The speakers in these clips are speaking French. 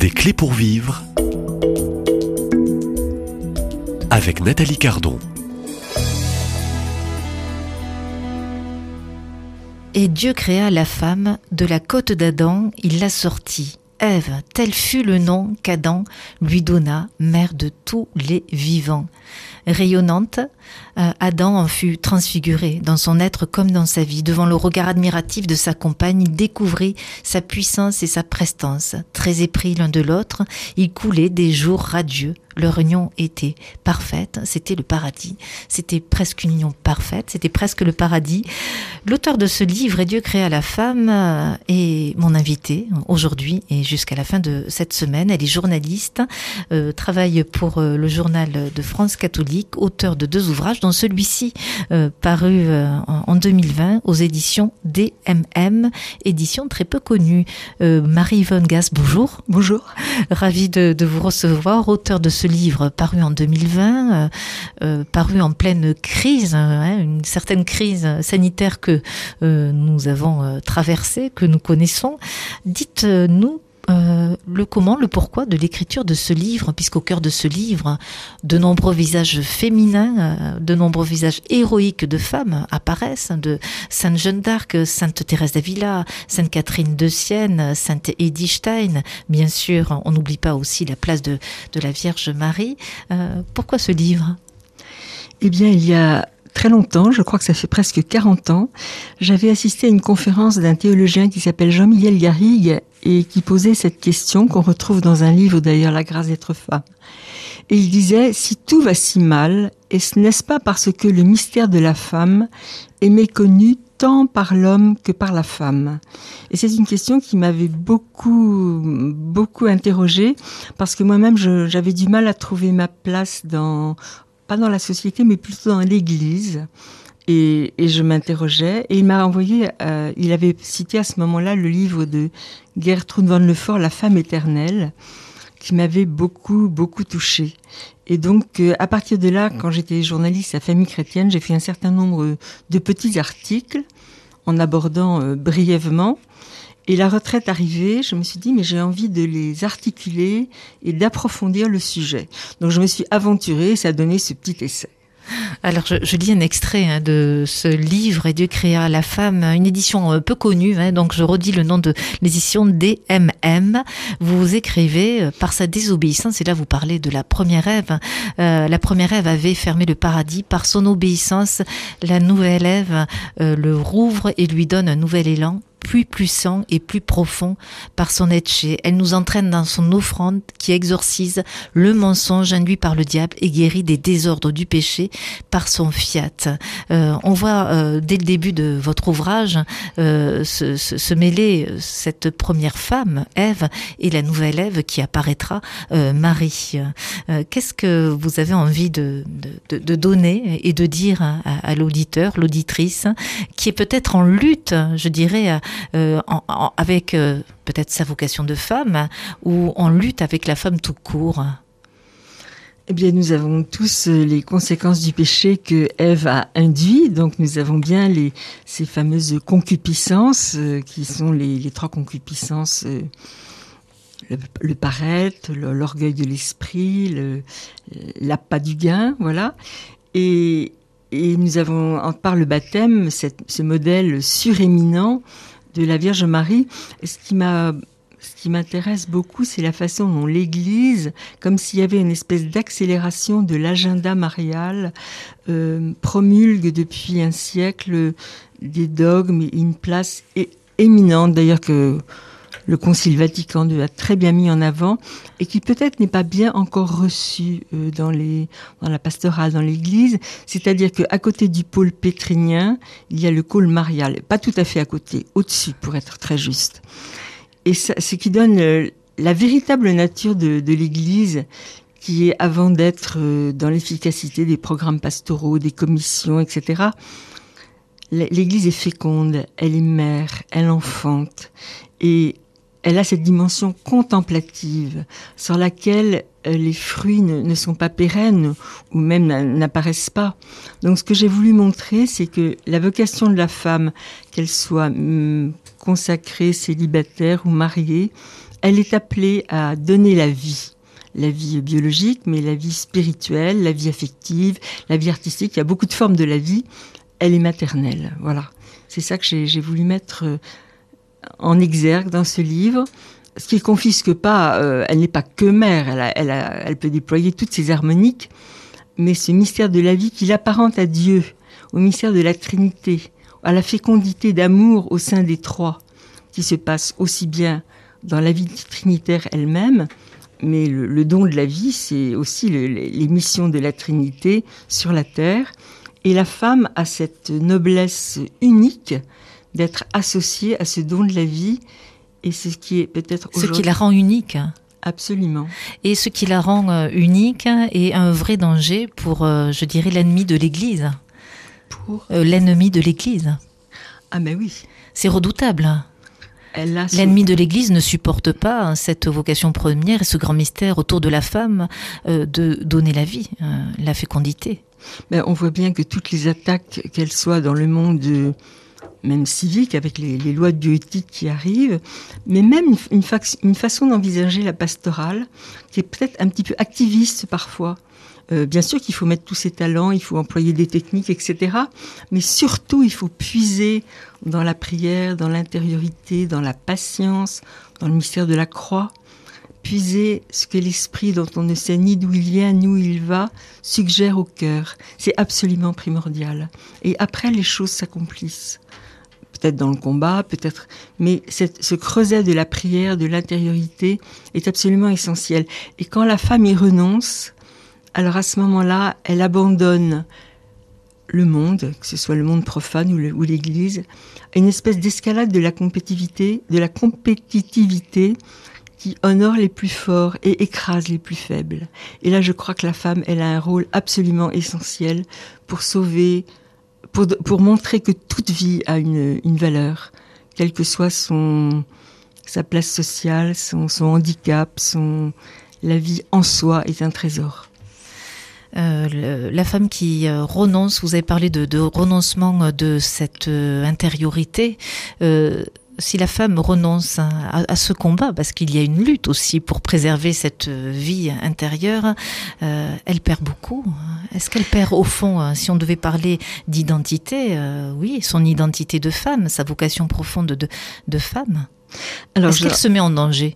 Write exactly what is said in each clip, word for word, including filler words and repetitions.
Des clés pour vivre avec Nathalie Cardon. Et Dieu créa la femme, de la côte d'Adam, il la sortit. Ève, tel fut le nom qu'Adam lui donna, mère de tous les vivants. Rayonnante, euh, Adam en fut transfiguré dans son être comme dans sa vie. Devant le regard admiratif de sa compagne, il découvrit sa puissance et sa prestance. Très épris l'un de l'autre, ils coulaient des jours radieux. Leur union était parfaite, c'était le paradis. C'était presque une union parfaite, c'était presque le paradis. L'auteur de ce livre, Et Dieu créa la femme, est mon invité aujourd'hui et jusqu'à la fin de cette semaine. Elle est journaliste, euh, travaille pour euh, le journal de France catholique, auteur de deux ouvrages, dont celui-ci euh, paru euh, en deux mille vingt aux éditions D M M, édition très peu connue. Euh, Marie-Yvonne Gasse, bonjour. Bonjour. Ravie de, de vous recevoir, auteur de ce livre paru en deux mille vingt, euh, euh, paru en pleine crise, hein, une certaine crise sanitaire que euh, nous avons euh, traversée, que nous connaissons. Dites-nous Euh, le comment, le pourquoi de l'écriture de ce livre, puisqu'au cœur de ce livre, de nombreux visages féminins, euh, de nombreux visages héroïques de femmes apparaissent, de Sainte Jeanne d'Arc, Sainte Thérèse d'Avila, Sainte Catherine de Sienne, Sainte Edith Stein, bien sûr, on n'oublie pas aussi la place de, de la Vierge Marie. Euh, pourquoi ce livre ? Eh bien, il y a très longtemps, je crois que ça fait presque quarante ans, j'avais assisté à une conférence d'un théologien qui s'appelle Jean-Miguel Garrigue et qui posait cette question qu'on retrouve dans un livre d'ailleurs, La grâce d'être femme. Et il disait, si tout va si mal, est-ce n'est-ce pas parce que le mystère de la femme est méconnu tant par l'homme que par la femme? Et c'est une question qui m'avait beaucoup, beaucoup interrogée parce que moi-même, je, j'avais du mal à trouver ma place dans, pas dans la société, mais plutôt dans l'Église. Et, et je m'interrogeais, et il m'a envoyé, euh, il avait cité à ce moment-là le livre de Gertrude von Lefort, La femme éternelle, qui m'avait beaucoup, beaucoup touchée. Et donc, euh, à partir de là, quand j'étais journaliste à Famille chrétienne, j'ai fait un certain nombre de petits articles en abordant euh, brièvement. Et la retraite arrivée, je me suis dit, mais j'ai envie de les articuler et d'approfondir le sujet. Donc, je me suis aventurée et ça a donné ce petit essai. Alors, je, je lis un extrait hein, de ce livre, Et Dieu créa la femme, une édition peu connue, hein, donc je redis le nom de l'édition D M M. Vous écrivez, par sa désobéissance, et là vous parlez de la première Ève, euh, la première Ève avait fermé le paradis, par son obéissance, la nouvelle Ève euh, le rouvre et lui donne un nouvel élan, plus puissant et plus profond par son etché. Elle nous entraîne dans son offrande qui exorcise le mensonge induit par le diable et guérit des désordres du péché par son fiat. Euh, on voit euh, dès le début de votre ouvrage euh, se, se, se mêler cette première femme, Ève, et la nouvelle Ève qui apparaîtra, euh, Marie. Euh, qu'est-ce que vous avez envie de, de, de donner et de dire à, à l'auditeur, l'auditrice, qui est peut-être en lutte, je dirais, Euh, en, en, avec euh, peut-être sa vocation de femme ou en lutte avec la femme tout court? Eh bien, nous avons tous les conséquences du péché que Ève a induit. Donc, nous avons bien les, ces fameuses concupiscences euh, qui sont les, les trois concupiscences, euh, le, le paraître, le, l'orgueil de l'esprit, le, l'appât du gain, voilà. Et, et nous avons, par le baptême, cette, ce modèle suréminent de la Vierge Marie. Et ce qui m'a, ce qui m'intéresse beaucoup, c'est la façon dont l'Église, comme s'il y avait une espèce d'accélération de l'agenda marial, euh, promulgue depuis un siècle des dogmes et une place é- éminente, d'ailleurs que le Concile Vatican deux a très bien mis en avant, et qui peut-être n'est pas bien encore reçu euh, dans les dans la pastorale, dans l'Église. C'est-à-dire qu'à côté du pôle pétrinien, il y a le pôle marial, pas tout à fait à côté, au-dessus pour être très juste. Et ça, ce qui donne euh, la véritable nature de, de l'Église, qui est avant d'être euh, dans l'efficacité des programmes pastoraux, des commissions, et cetera. L'Église est féconde, elle est mère, elle enfante, et elle a cette dimension contemplative sur laquelle les fruits ne, ne sont pas pérennes ou même n'apparaissent pas. Donc ce que j'ai voulu montrer, c'est que la vocation de la femme, qu'elle soit hum, consacrée, célibataire ou mariée, elle est appelée à donner la vie. La vie biologique, mais la vie spirituelle, la vie affective, la vie artistique. Il y a beaucoup de formes de la vie. Elle est maternelle. Voilà. C'est ça que j'ai, j'ai voulu mettre en exergue dans ce livre. Ce qui ne confisque pas, euh, elle n'est pas que mère. Elle, a, elle, a, elle peut déployer toutes ses harmoniques. Mais ce mystère de la vie qui l'apparente à Dieu, au mystère de la Trinité, à la fécondité d'amour au sein des trois, qui se passe aussi bien dans la vie trinitaire elle-même, mais le, le don de la vie, c'est aussi le, les missions de la Trinité sur la terre. Et la femme a cette noblesse unique d'être associée à ce don de la vie. Et c'est ce qui est peut-être aujourd'hui... Ce qui la rend unique. Absolument. Et ce qui la rend euh, unique est un vrai danger pour, euh, je dirais, l'ennemi de l'Église. Pour euh, L'ennemi de l'Église. Ah ben oui. C'est redoutable. Elle a L'ennemi de l'Église ne supporte pas cette vocation première et ce grand mystère autour de la femme euh, de donner la vie, euh, la fécondité. Ben, on voit bien que toutes les attaques, qu'elles soient dans le monde euh, même civique, avec les, les lois de bioéthique qui arrivent, mais même une, une, fa- une façon d'envisager la pastorale, qui est peut-être un petit peu activiste parfois. Euh, bien sûr qu'il faut mettre tous ses talents, il faut employer des techniques, et cetera. Mais surtout, il faut puiser dans la prière, dans l'intériorité, dans la patience, dans le mystère de la croix. Puiser ce que l'esprit, dont on ne sait ni d'où il vient, ni où il va, suggère au cœur. C'est absolument primordial. Et après, les choses s'accomplissent. Peut-être dans le combat, peut-être... Mais cette, ce creuset de la prière, de l'intériorité, est absolument essentiel. Et quand la femme y renonce... Alors à ce moment-là, elle abandonne le monde, que ce soit le monde profane ou, le, ou l'Église, à une espèce d'escalade de la compétitivité, de la compétitivité qui honore les plus forts et écrase les plus faibles. Et là, je crois que la femme, elle a un rôle absolument essentiel pour sauver, pour, pour montrer que toute vie a une, une valeur, quelle que soit son, sa place sociale, son, son handicap, son, la vie en soi est un trésor. Euh, le, la femme qui euh, renonce, vous avez parlé de, de renoncement de cette euh, intériorité. Euh, si la femme renonce à, à ce combat, parce qu'il y a une lutte aussi pour préserver cette vie intérieure, euh, elle perd beaucoup. Est-ce qu'elle perd au fond, si on devait parler d'identité, euh, oui, son identité de femme, sa vocation profonde de, de femme. Alors, Est-ce je... qu'elle se met en danger,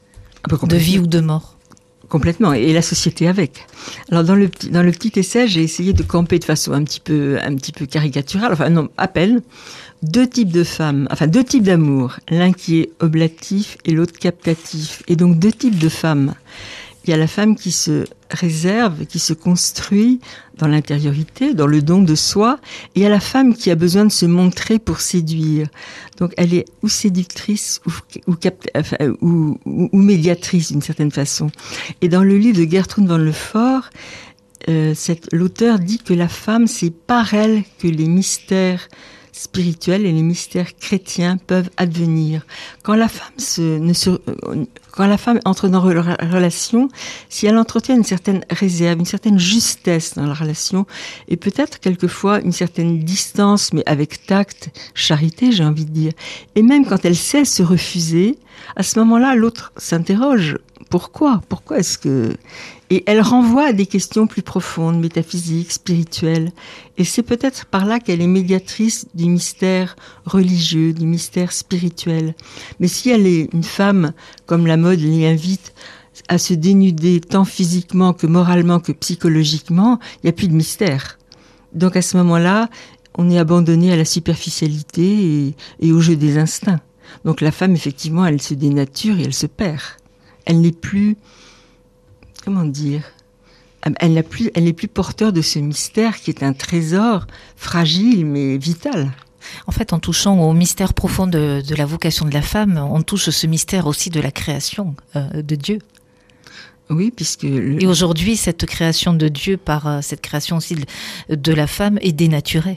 de vie ou de mort? Complètement, et la société avec. Alors dans le petit, dans le petit essai, j'ai essayé de camper de façon un petit peu, un petit peu caricaturale, enfin non, à peine, deux types de femmes, enfin deux types d'amour, l'un qui est oblatif et l'autre captatif, et donc deux types de femmes. Il y a la femme qui se réserve, qui se construit dans l'intériorité, dans le don de soi, et il y a la femme qui a besoin de se montrer pour séduire. Donc elle est ou séductrice ou, ou, capta, enfin, ou, ou, ou médiatrice d'une certaine façon. Et dans le livre de Gertrude van Lefort, euh, cette, l'auteur dit que la femme, c'est par elle que les mystères spirituels et les mystères chrétiens peuvent advenir. Quand la femme se, ne se, quand la femme entre dans la relation, si elle entretient une certaine réserve, une certaine justesse dans la relation, et peut-être quelquefois une certaine distance, mais avec tact, charité, j'ai envie de dire, et même quand elle sait se refuser, à ce moment-là, l'autre s'interroge. Pourquoi ? Pourquoi est-ce que... Et elle renvoie à des questions plus profondes, métaphysiques, spirituelles. Et c'est peut-être par là qu'elle est médiatrice du mystère religieux, du mystère spirituel. Mais si elle est une femme, comme la mode l'y invite, à se dénuder tant physiquement que moralement que psychologiquement, il n'y a plus de mystère. Donc à ce moment-là, on est abandonné à la superficialité et, et au jeu des instincts. Donc la femme, effectivement, elle se dénature et elle se perd. Elle n'est plus... Comment dire ? Elle n'a plus, elle n'est plus porteur de ce mystère qui est un trésor fragile mais vital. En fait, en touchant au mystère profond de, de la vocation de la femme, on touche ce mystère aussi de la création euh, de Dieu. Oui, puisque... Le... Et aujourd'hui, cette création de Dieu, par euh, cette création aussi de, de la femme, est dénaturée.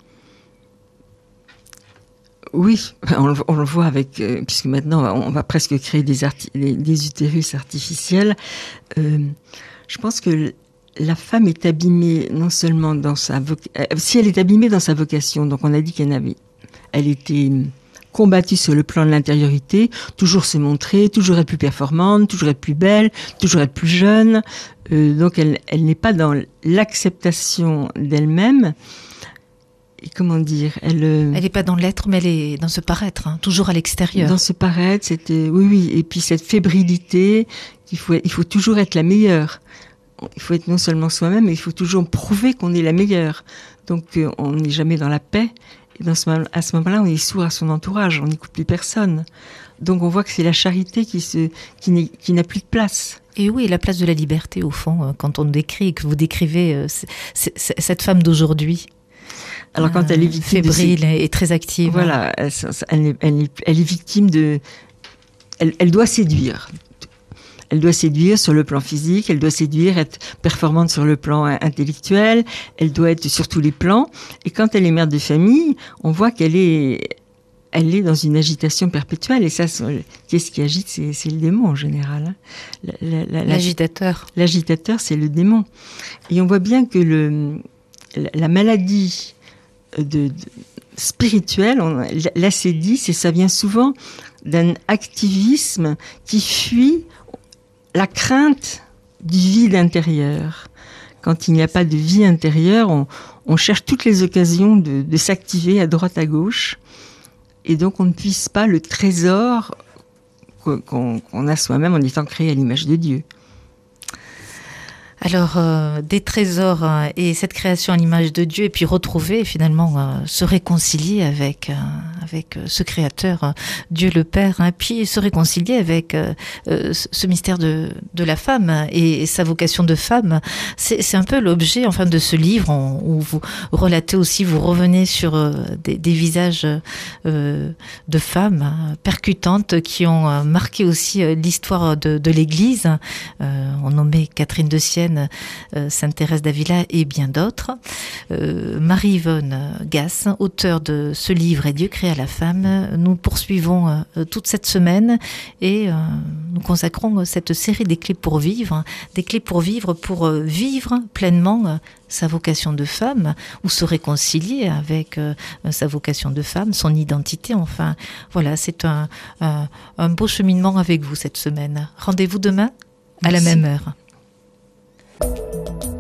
Oui, on le, on le voit avec, euh, puisque maintenant on va presque créer des, arti- des, des utérus artificiels. Euh, je pense que la femme est abîmée non seulement dans sa vocation, euh, si elle est abîmée dans sa vocation, donc on a dit qu'elle avait, elle était combattue sur le plan de l'intériorité, toujours se montrer, toujours être plus performante, toujours être plus belle, toujours être plus jeune. Euh, donc elle, elle n'est pas dans l'acceptation d'elle-même. Et comment dire, elle... Euh, elle n'est pas dans l'être, mais elle est dans ce paraître, hein, toujours à l'extérieur. Dans ce paraître, c'était, oui, oui. Et puis cette fébrilité, il faut, il faut toujours être la meilleure. Il faut être non seulement soi-même, mais il faut toujours prouver qu'on est la meilleure. Donc euh, on n'est jamais dans la paix. Et dans ce, à ce moment-là, on est sourd à son entourage, on n'écoute plus personne. Donc on voit que c'est la charité qui, se, qui, n'est, qui n'a plus de place. Et où est la place de la liberté, au fond, quand on décrit, que vous décrivez euh, c- c- cette femme d'aujourd'hui? Alors quand elle est victime fébrile de ces... et très active. Voilà, elle, elle, est, elle, est, elle est victime de... Elle, elle doit séduire. Elle doit séduire sur le plan physique, elle doit séduire, être performante sur le plan intellectuel, elle doit être sur tous les plans. Et quand elle est mère de famille, on voit qu'elle est... Elle est dans une agitation perpétuelle. Et ça, qu'est-ce qui agite? C'est, c'est le démon, en général. Hein. La, la, la, L'agitateur. L'agitateur, c'est le démon. Et on voit bien que le, la, la maladie de, de, spirituelle, on, l'acédie, c'est, ça vient souvent d'un activisme qui fuit la crainte du vide intérieur. Quand il n'y a pas de vie intérieure, on, on cherche toutes les occasions de, de s'activer à droite, à gauche. Et donc, on ne puise pas le trésor qu'on, qu'on a soi-même en étant créé à l'image de Dieu. Alors, euh, des trésors euh, et cette création à l'image de Dieu, et puis retrouver, finalement, euh, se réconcilier avec, euh, avec ce Créateur, euh, Dieu le Père, hein, puis se réconcilier avec euh, euh, ce mystère de, de la femme et, et sa vocation de femme. C'est, c'est un peu l'objet, enfin, de ce livre on, où vous relatez aussi, vous revenez sur euh, des, des visages euh, de femmes hein, percutantes qui ont euh, marqué aussi euh, l'histoire de, de l'Église. Euh, on nommait Catherine de Sienne, Euh, Sainte Thérèse d'Avila et bien d'autres. Euh, Marie-Yvonne Gass, auteure de ce livre « Et Dieu créa la femme », nous poursuivons euh, toute cette semaine et euh, nous consacrons cette série des clés pour vivre, des clés pour vivre, pour euh, vivre pleinement euh, sa vocation de femme ou se réconcilier avec euh, sa vocation de femme, son identité, enfin. Voilà, c'est un, un, un beau cheminement avec vous cette semaine. Rendez-vous demain à Merci. La même heure. Thank you.